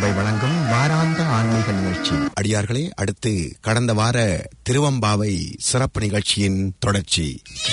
சபை வழங்கும் வாராந்த ஆன்மீக நிகழ்ச்சி. அடியார்களே, அடுத்து கடந்த வார திருவம்பாவை சிறப்பு நிகழ்ச்சியின் தொடர்ச்சி.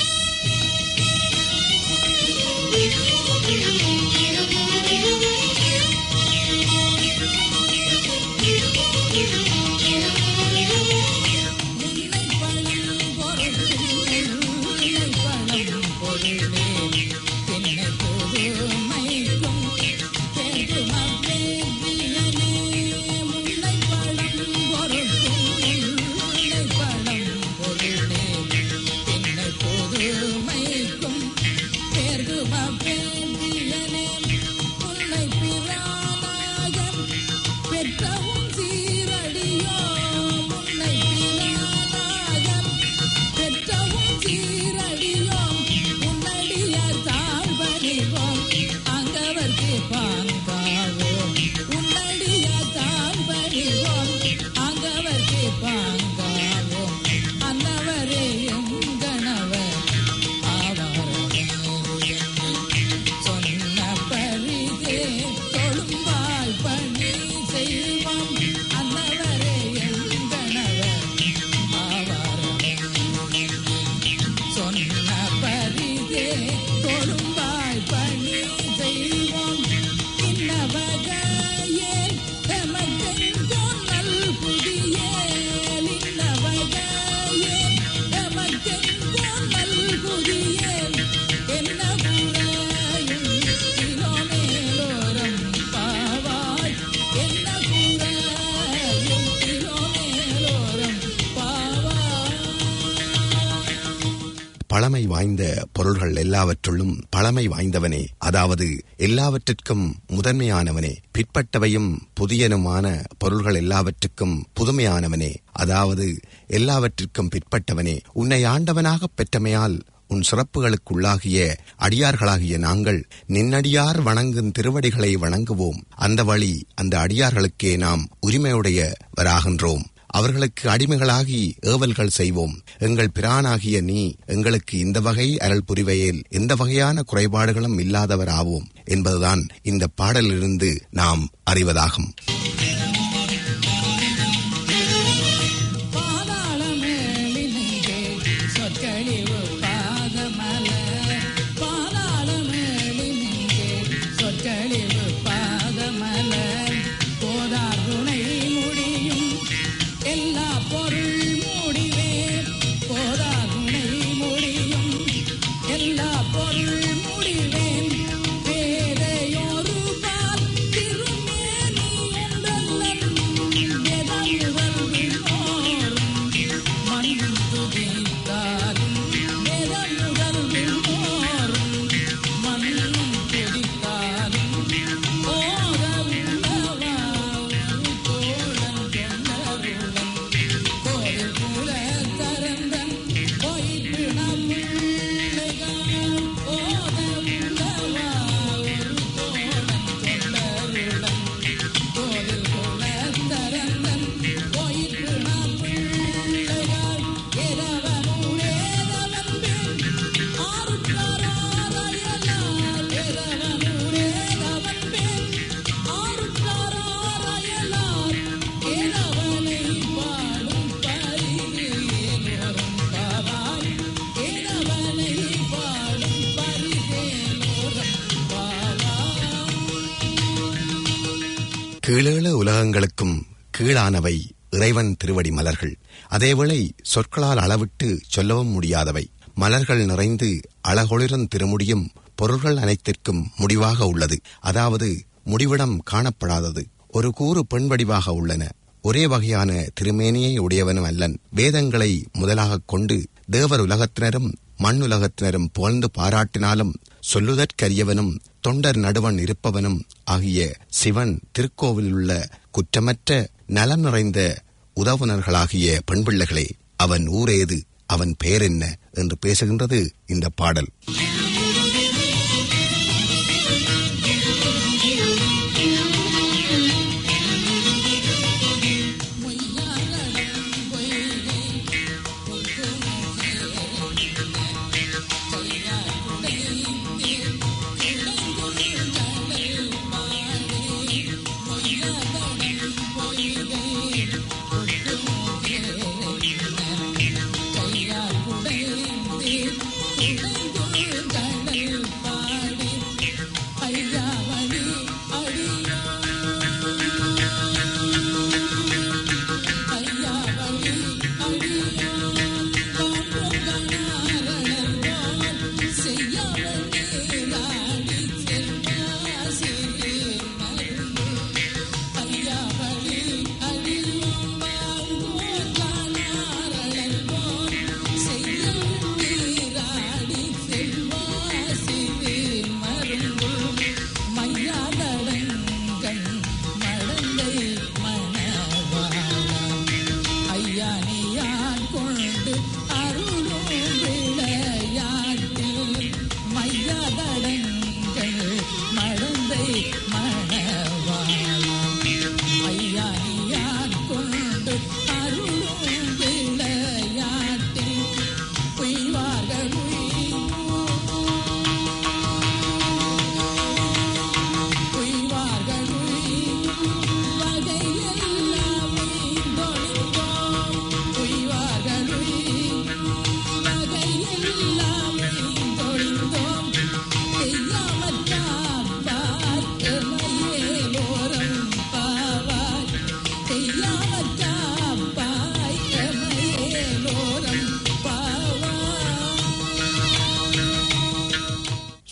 பழமை வாய்ந்த பொருள்கள் எல்லாவற்றுள்ளும் பழமை வாய்ந்தவனே, அதாவது எல்லாவற்றிற்கும் முதன்மையானவனே. பிற்பட்டவையும் புதியனுமான பொருள்கள் எல்லாவற்றுக்கும் புதுமையானவனே, அதாவது எல்லாவற்றிற்கும் பிற்பட்டவனே. உன்னை ஆண்டவனாகப் பெற்றமையால் உன் சிறப்புகளுக்குள்ளாகிய அடியார்களாகிய நாங்கள் நின்னடியார் வணங்கும் திருவடிகளை வணங்குவோம். அந்த வழி அந்த அடியார்களுக்கே நாம் உரிமையுடையவராகின்றோம். அவர்களுக்கு அடிமைகளாகி ஏவல்கள் செய்வோம். எங்கள் பிரானாகிய நீ எங்களுக்கு இந்த வகை அருள் புரிவையில் எந்த வகையான குறைபாடுகளும் இல்லாதவர் ஆவோம் என்பதுதான் இந்த பாடலிலிருந்து நாம் அறிவதாகும். கீழேழு உலகங்களுக்கும் கீழானவை இறைவன் திருவடி மலர்கள். அதேவேளை சொற்களால் அளவிட்டு சொல்லவும் முடியாதவை. மலர்கள் நிறைந்து அழகொளிரும் திருமுடியும் பொருள்கள் அனைத்திற்கும் முடிவாக உள்ளது. அதாவது முடிவிடம் காணப்படாதது. ஒரு கூறு பெண் வடிவாக உள்ளன. ஒரே வகையான திருமேனியை உடையவனும் அல்லன். வேதங்களை முதலாகக் கொண்டு தேவர் உலகத்தினரும் மண் உலகத்தினரும் புகழ்ந்து பாராட்டினாலும் சொல்லுதற்கரியவனும் தொண்டர் நடுவன் இருப்பவனும் ஆகிய சிவன் திருக்கோவிலில் உள்ள குற்றமற்ற நலம் நிறைந்த உதவுனர்களாகிய பெண் பிள்ளைகளே, அவன் ஊரேது, அவன் பெயர் என்ன என்று பேசுகின்றது இந்த பாடல். Yeah.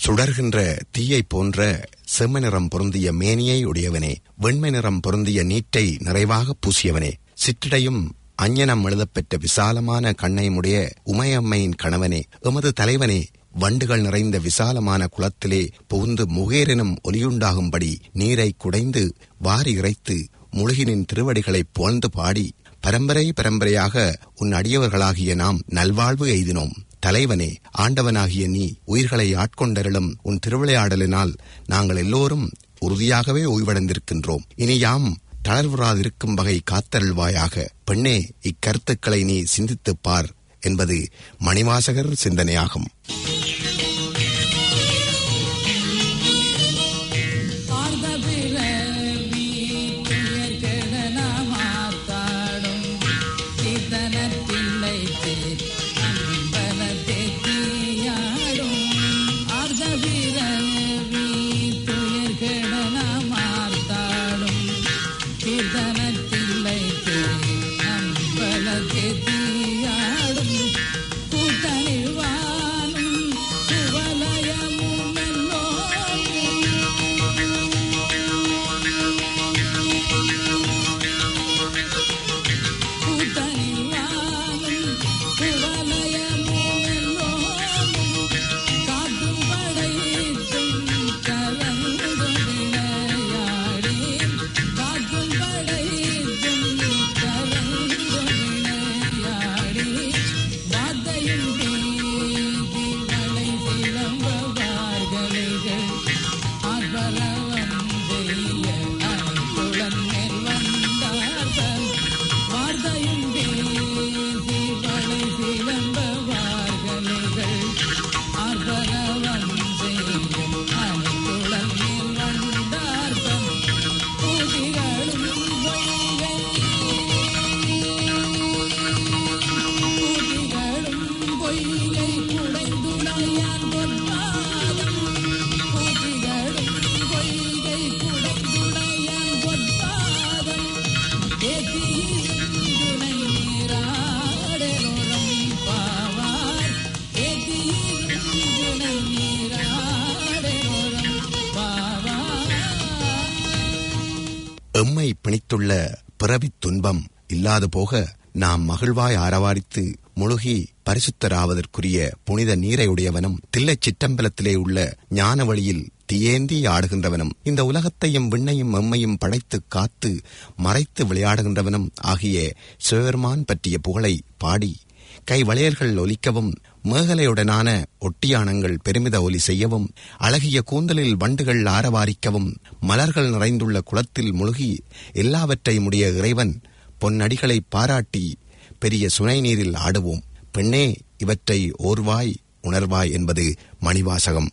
சுடர்கின்ற தீயைப் போன்ற செம்மநிறம் பொருந்திய மேனியை உடையவனே, வெண்மை நிறம் பொருந்திய நீட்டை நிறைவாக பூசியவனே, சிற்றிடையும் அஞ்ஞனம் எழுதப்பெற்ற விசாலமான கண்ணையுடைய உமையம்மையின் கணவனே, எமது தலைவனே, வண்டுகள் நிறைந்த விசாலமான குளத்திலே புகுந்து முகேரெனும் ஒலியுண்டாகும்படி நீரை குடைந்து வாரி இறைத்து முழுகினின் திருவடிகளைப் புகழ்ந்து பாடி பரம்பரையாக உன் அடியவர்களாகிய நாம் நல்வாழ்வு எய்தினோம். தலைவனே, ஆண்டவனாகிய நீ உயிர்களை ஆட்கொண்டருளும் உன் திருவிளையாடலினால் நாங்கள் எல்லோரும் உறுதியாகவே ஓய்வடைந்திருக்கின்றோம். இனி யாம் தளர்வுறாதிருக்கும் வகை காத்தருள்வாயாக. பெண்ணே, இக்கருத்துக்களை நீ சிந்தித்துப் பார் என்பது மணிவாசகர் சிந்தனையாகும். எம்மை பிணித்துள்ள பிறவித் துன்பம் இல்லாது போக நாம் மகிழ்வாய் ஆரவாரித்து முழுகி பரிசுத்தராவதற்குரிய புனித நீரையுடையவனும் தில்லைச் சிற்றம்பலத்திலே உள்ள ஞான வழியில் தியேந்தி ஆடுகின்றவனும் இந்த உலகத்தையும் விண்ணையும் எம்மையும் படைத்து காத்து மறைத்து விளையாடுகின்றவனும் ஆகிய சிவபெருமான் பற்றிய புகழை பாடி கை வளையல்கள் ஒலிக்கவும் மேகலையுடனான ஒட்டியானங்கள் பெருமித ஒலி செய்யவும் அழகிய கூந்தலில் வண்டுகள் ஆரவாரிக்கவும் மலர்கள் நிறைந்துள்ள குளத்தில் முழுகி எல்லாவற்றையும் உடைய இறைவன் பொன்னடிகளை பாராட்டி பெரிய சுனை நீரில் ஆடுவோம். பெண்ணே, இவற்றை ஓர்வாய் உணர்வாய் என்பது மணிவாசகம்.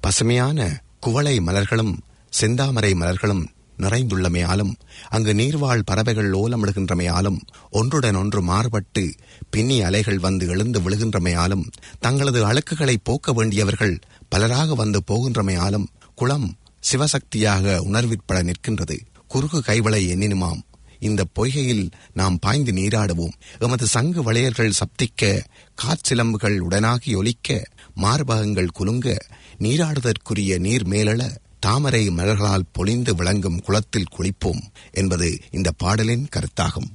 பசுமையான குவளை மலர்களும் செந்தாமரை மலர்களும் நிறைந்துள்ளமையாலும் அங்கு நீர்வாழ் பறவைகள் ஓலமிடுகின்றமையாலும் ஒன்றுடன் ஒன்று மாறுபட்டு பின்னி அலைகள் வந்து எழுந்து விழுகின்றமையாலும் தங்களது அழுக்குகளை போக்க வேண்டியவர்கள் பலராக வந்து போகின்றமையாலும் குளம் சிவசக்தியாக உணர்விற்பட நிற்கின்றது. குறுகு கைவளை எண்ணினுமாம் இந்த பொய்கையில் நாம் பாய்ந்து நீராடுவோம். எமது சங்கு வளையல்கள் சப்திக்க, காற்சிலம்புகள் உடனாகி ஒலிக்க, மார்பகங்கள் குலுங்க, நீராடுதற்குரிய நீர் மேலெழ, தாமரை மலர்களால் பொழிந்து விளங்கும் குளத்தில் குளிப்போம் என்பது இந்த பாடலின் கருத்தாகும்.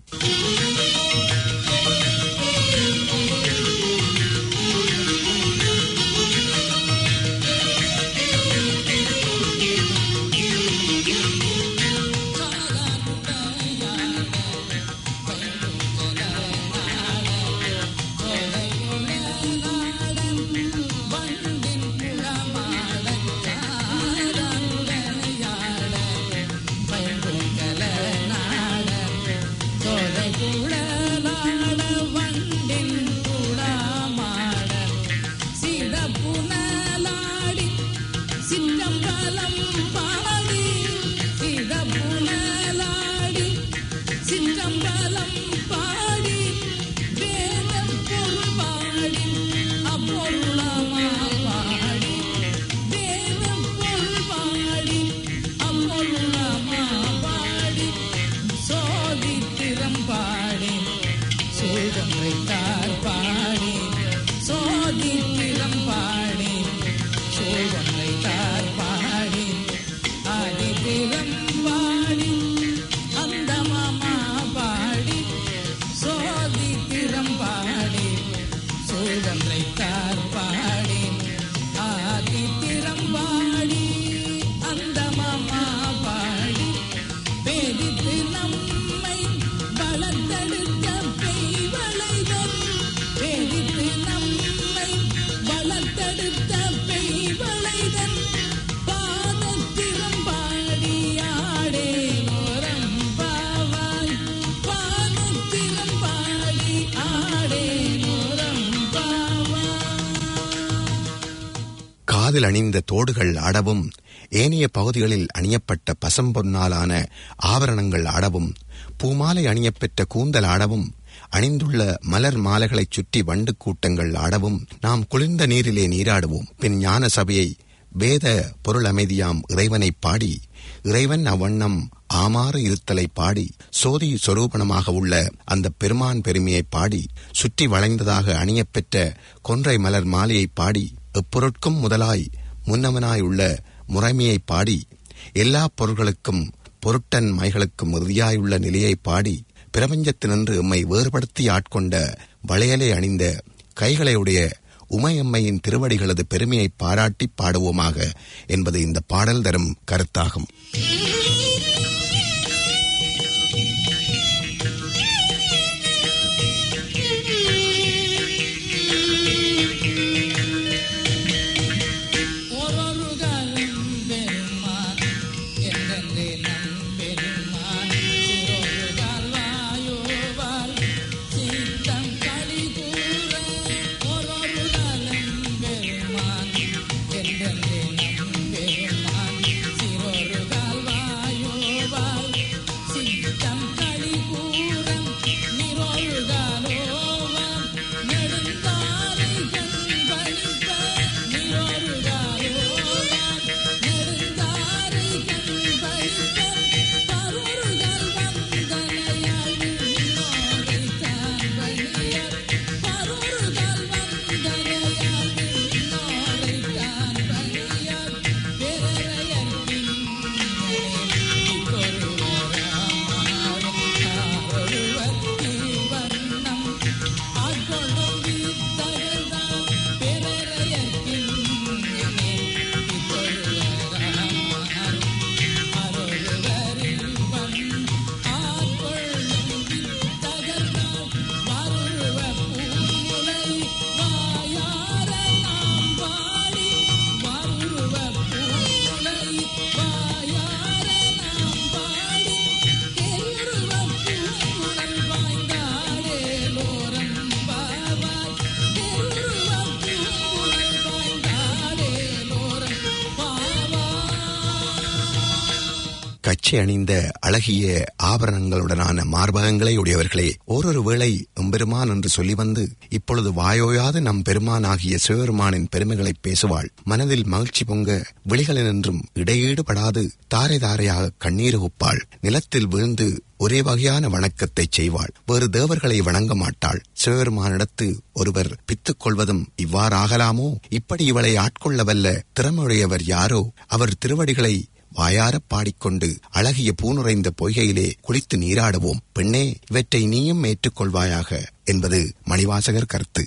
காதில் அணிந்த தோடுகள் ஆடவும், ஏனைய பகுதிகளில் அணியப்பட்ட பசம்பொன்னாலான ஆபரணங்கள் ஆடவும், பூமாலை அணியப்பெற்ற கூந்தல் ஆடவும், அணிந்துள்ள மலர் மாலைகளைச் சுற்றி வண்டு கூட்டங்கள் ஆடவும், நாம் குளிர்ந்த நீரிலே நீராடுவோம். பின் ஞான சபையை வேத பொருள் அமைதியாம் இறைவனைப் பாடி, இறைவன் அவ்வண்ணம் ஆமாறு இருத்தலை பாடி, சோதி சொரூபணமாக உள்ள அந்த பெருமான் பெருமையை பாடி, சுற்றி வளைந்ததாக அணியப்பெற்ற கொன்றை மலர் மாலையை பாடி, எப்பொருட்கும் முதலாய் முன்னவனாய் உள்ள முறைமையை பாடி, எல்லா பொருள்களுக்கும் பொருட்டன் மைகளுக்கும் இறுதியாயுள்ள நிலையை பாடி, பிரபஞ்சத்தினின்று எம்மை வேறுபடுத்தி ஆட்கொண்ட வளையலை அணிந்த கைகளையுடைய உமையம்மையின் திருவடிகளது பெருமையை பாராட்டி பாடுவோமாக என்பது இந்த பாடல் தரும் கருத்தாகும். Vayo பச்சை அணிந்த அழகிய ஆபரணங்களுடனான மார்பகங்களை உடையவர்களே, ஓரொரு வேளை எம்பெருமான் என்று சொல்லி வந்து இப்பொழுது வாயோயாது நம் பெருமானாகிய சிவபெருமானின் பெருமைகளை பேசுவாள். மனதில் மகிழ்ச்சி பொங்க விழிகளினின்றும் இடையீடு படாது தாரை தாரையாக கண்ணீர் ஒப்பாள். நிலத்தில் விழுந்து ஒரே வகையான வணக்கத்தை செய்வாள். வேறு தேவர்களை வணங்க மாட்டாள். சிவபெருமானிடத்து ஒருவர் பித்துக் கொள்வதும் இவ்வாறாகலாமோ? இப்படி இவளை ஆட்கொள்ளவல்ல திறமையுடையவர் யாரோ? அவர் திருவடிகளை வாயாரப் பாடிக்கொண்டு அழகிய பூனுறைந்த பொய்கையிலே குளித்து நீராடுவோம். பெண்ணே, இவற்றை நீயும் ஏற்றுக்கொள்வாயாக என்பது மணிவாசகர் கருத்து.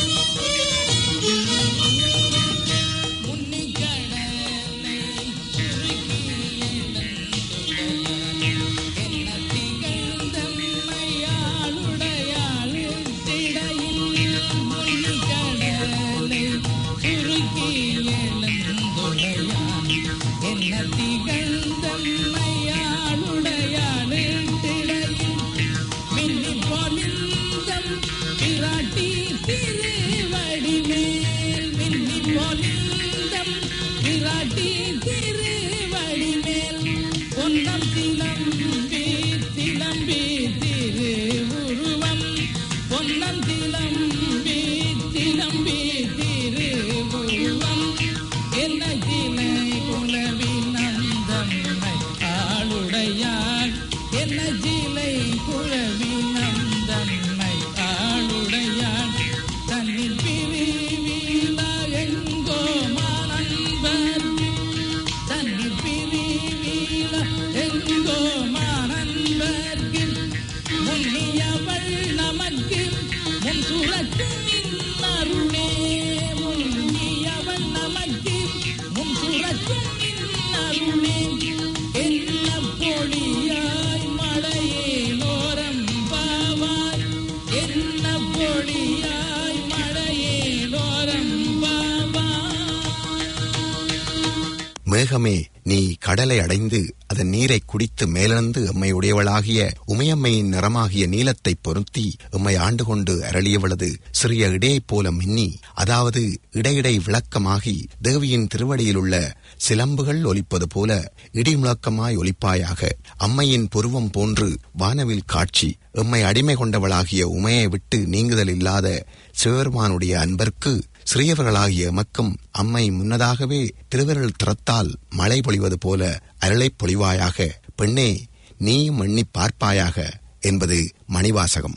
மேகமே, நீ கடலை அடைந்து அதன் நீரை குடித்து மேலெழுந்து எம்மை உடையவளாகிய உமையம்மையின் நிறமாகிய நீலத்தை பொருத்தி எம்மை ஆண்டு கொண்டு அருளியவளது சிறிய இடையைப் போல மின்னி, அதாவது இடையிடை விளக்கமாகி தேவியின் திருவடியில் உள்ள சிலம்புகள் ஒலிப்பது போல இடி முழக்கமாய் ஒலிப்பாயாக. அம்மையின் புருவம் போன்று வானவில் காட்சி. எம்மை அடிமை கொண்டவளாகிய உமையை விட்டு நீங்குதல் இல்லாத சிவபெருமானுடைய அன்பர்க்கு சிறியவர்களாகிய எமக்கும் அம்மை முன்னதாகவே திருவிரல் திறத்தால் மழை பொழிவது போல அருளைப் பொழிவாயாக. பெண்ணே, நீயும் எண்ணி பார்ப்பாயாக என்பது மணிவாசகம்.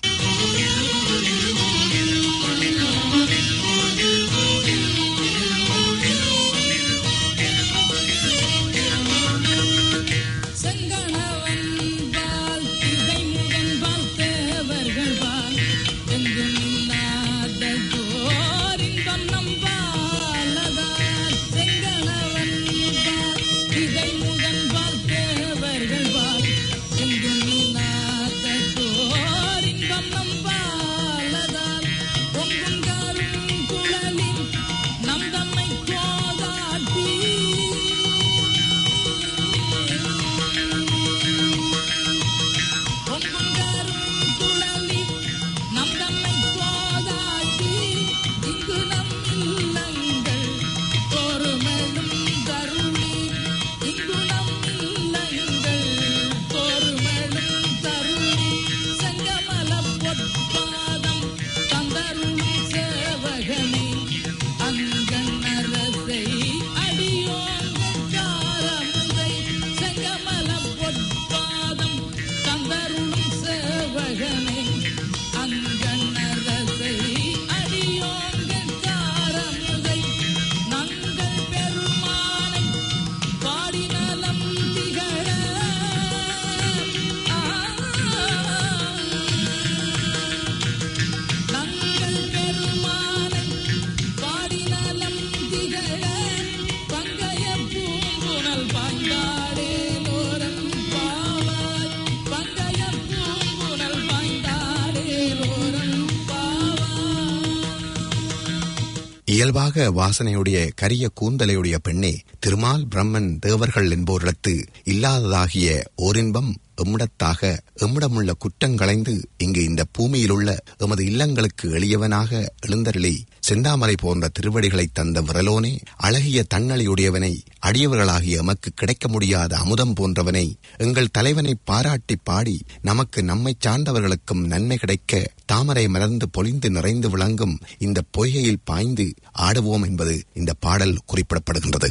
இயல்பாக வாசனையுடைய கரிய கூந்தலையுடைய பெண்ணே, திருமால் பிரம்மன் தேவர்கள் என்போரிடத்து இல்லாததாகிய ஓரின்பம் எம்மிடத்தாக எம்மிடமுள்ள குற்றங்களைந்து இங்கு இந்த பூமியிலுள்ள எமது இல்லங்களுக்கு எளியவனாக எழுந்தருளி செந்தாமரை போன்ற திருவடிகளை தந்த விரலோனே, அழகிய தன்னழியுடையவனை அடியவர்களாகிய எமக்கு கிடைக்க முடியாத அமுதம் போன்றவனை, எங்கள் தலைவனை பாராட்டி பாடி நமக்கு நம்மை சார்ந்தவர்களுக்கும் நன்மை கிடைக்க தாமரை மலர்ந்து பொலிந்து நிறைந்து விளங்கும் இந்த பொய்கையில் பாய்ந்து ஆடுவோம் என்பது இந்த பாடல் குறிப்பிடப்படுகின்றது.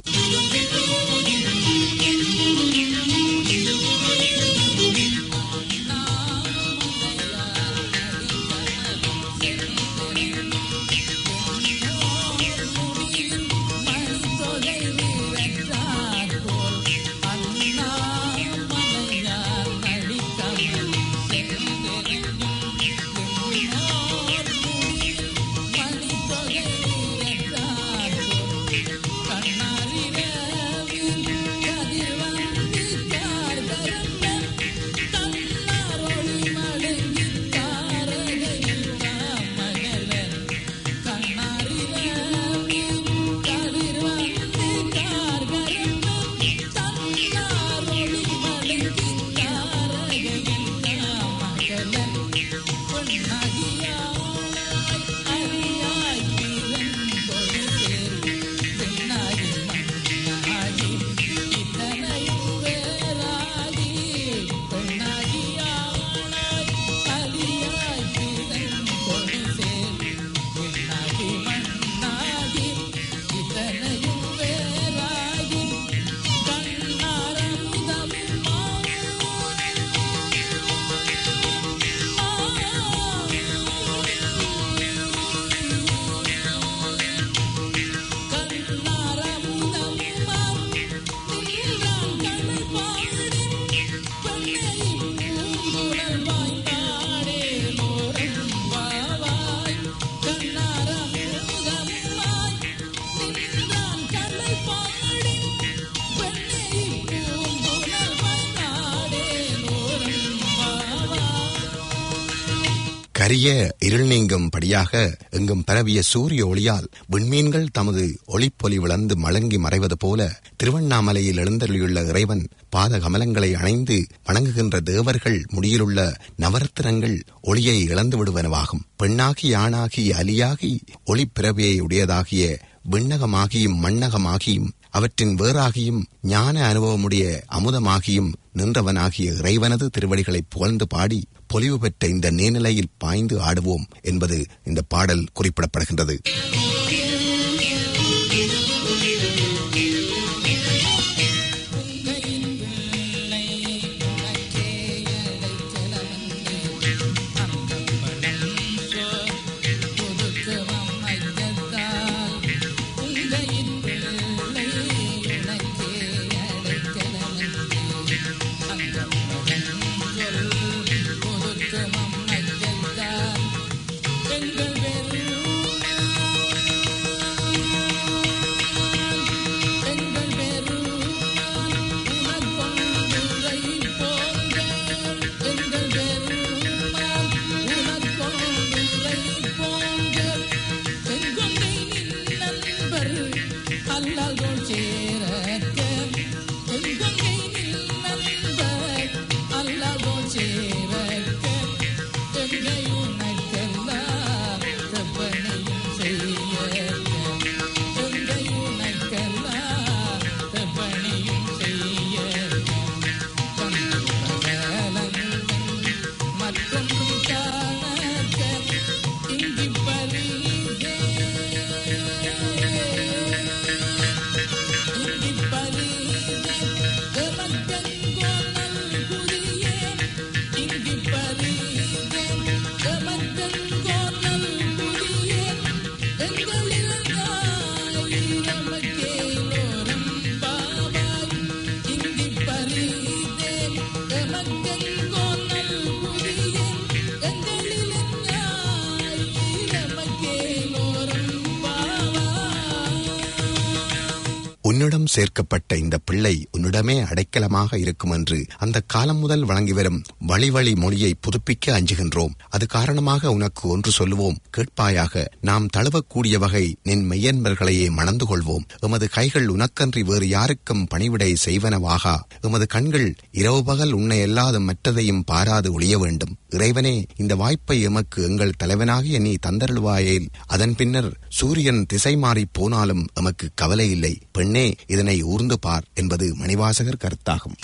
கரிய இருள் நீங்கும் படியாக எங்கும் பரவிய சூரிய ஒளியால் விண்மீன்கள் தமது ஒளிப்பொலி விளந்து மலங்கி மறைவது போல திருவண்ணாமலையில் எழுந்தருளியுள்ள இறைவன் பாத கமலங்களை அணைந்து வணங்குகின்ற தேவர்கள் முடியிலுள்ள நவரத்தினங்கள் ஒளியை இழந்து விடுவனவாகும். பெண்ணாகி ஆணாகி அலியாகி ஒளிப்பிறவியை உடையதாகிய விண்ணகமாகியும் மண்ணகமாகியும் அவற்றின் வேறாகியும் ஞான அனுபவமுடைய அமுதமாகியும் நின்றவனாகிய இறைவனது திருவடிகளை புகழ்ந்து பாடி பொலிவு பெற்ற இந்த நீர்நிலையில் பாய்ந்து ஆடுவோம் என்பது இந்த பாடல் குறிப்பிடப்படுகின்றது. உன்னிடம் சேர்க்கப்பட்ட இந்த பிள்ளை உன்னிடமே அடைக்கலமாக இருக்கும் என்று அந்த காலம் முதல் வழங்கி வரும் வழி மொழியை புதுப்பிக்க அஞ்சுகின்றோம். அது காரணமாக உனக்கு ஒன்று சொல்லுவோம், கேட்பாயாக. நாம் தழுவக்கூடிய வகை நின் மெய்யன்பர்களையே மணந்து கொள்வோம். எமது கைகள் உனக்கன்றி வேறு யாருக்கும் பணிவிடை செய்வனவாகா. எமது கண்கள் இரவு பகல் உன்னை அல்லாத மற்றதையும் பாராது ஒழிய வேண்டும். இறைவனே, இந்த வாய்ப்பை எமக்கு எங்கள் தலைவனாகிய நீ தந்தருள்வாயேல். அதன் பின்னர் சூரியன் திசை மாறி போனாலும் எமக்கு கவலை இல்லை. பெண்ணே, பெண்ணே இதனை ஊர்ந்து பார் என்பது மணிவாசகர் கருத்தாகும்.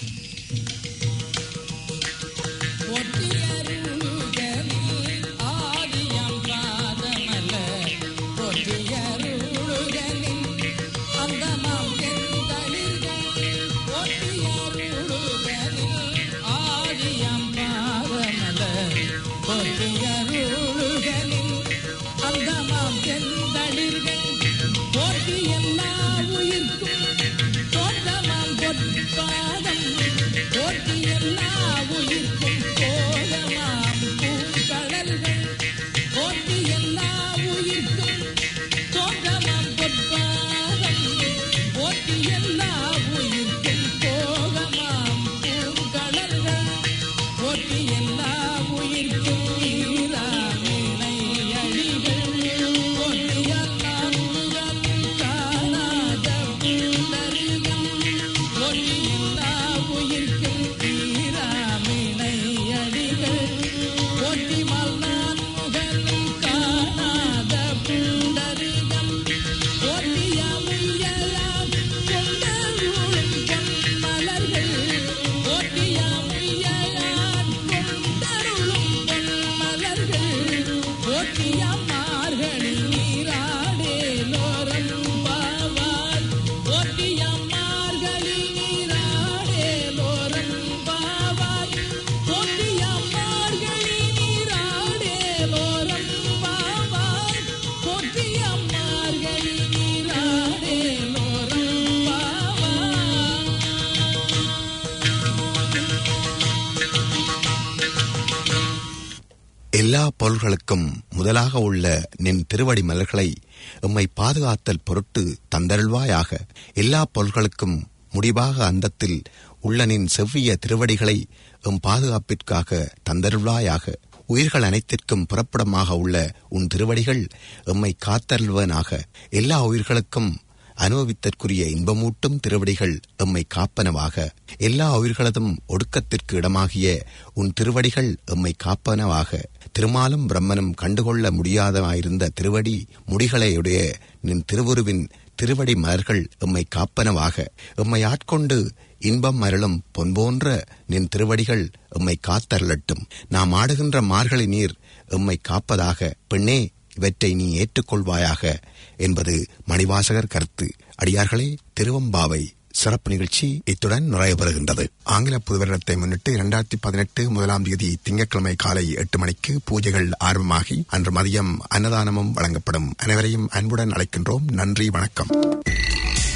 எல்லா பொருள்களுக்கும் முதலாக உள்ள நின் திருவடி மலர்களை எம்மை பாதுகாத்தல் பொருட்டு தந்தருள்வாயாக. எல்லா பொருள்களுக்கும் முடிவாக அந்தத்தில் உள்ள நின் செவ்விய திருவடிகளை எம் பாதுகாப்பிற்காக தந்தருள்வாயாக. உயிர்கள் அனைத்திற்கும் புறப்படமாக உள்ள உன் திருவடிகள் எம்மை காத்தருள்வனாக. எல்லா உயிர்களுக்கும் அனுபவித்தற்குரிய இன்பமூட்டும் திருவடிகள் எம்மை காப்பனவாக. எல்லா உயிர்களதும் ஒடுக்கத்திற்கு இடமாகிய உன் திருவடிகள் எம்மை காப்பனவாக. திருமாலும் பிரம்மனும் கண்டுகொள்ள முடியாதவாயிருந்த திருவடி முடிகளையுடைய நின் திருவுருவின் திருவடி மலர்கள் எம்மை காப்பனவாக. எம்மை ஆட்கொண்டு இன்பம் அருளும் பொன்போன்ற நின் திருவடிகள் எம்மை காத்தருளட்டும். நாம் ஆடுகின்ற மார்கழி நீர் எம்மை காப்பதாக. பெண்ணே, இவற்றை நீ ஏற்றுக்கொள்வாயாக என்பது மணிவாசகர் கருத்து. அடியார்களே, திருவம்பாவை சிறப்பு நிகழ்ச்சி இத்துடன் நிறைவு பெறுகின்றது. ஆங்கில புதுவருடத்தை முன்னிட்டு 2018 முதலாம் தேதி திங்கட்கிழமை காலை 8 மணிக்கு பூஜைகள் ஆரம்பமாகி அன்று மதியம் அன்னதானமும் வழங்கப்படும். அனைவரையும் அன்புடன் அழைக்கின்றோம். நன்றி, வணக்கம்.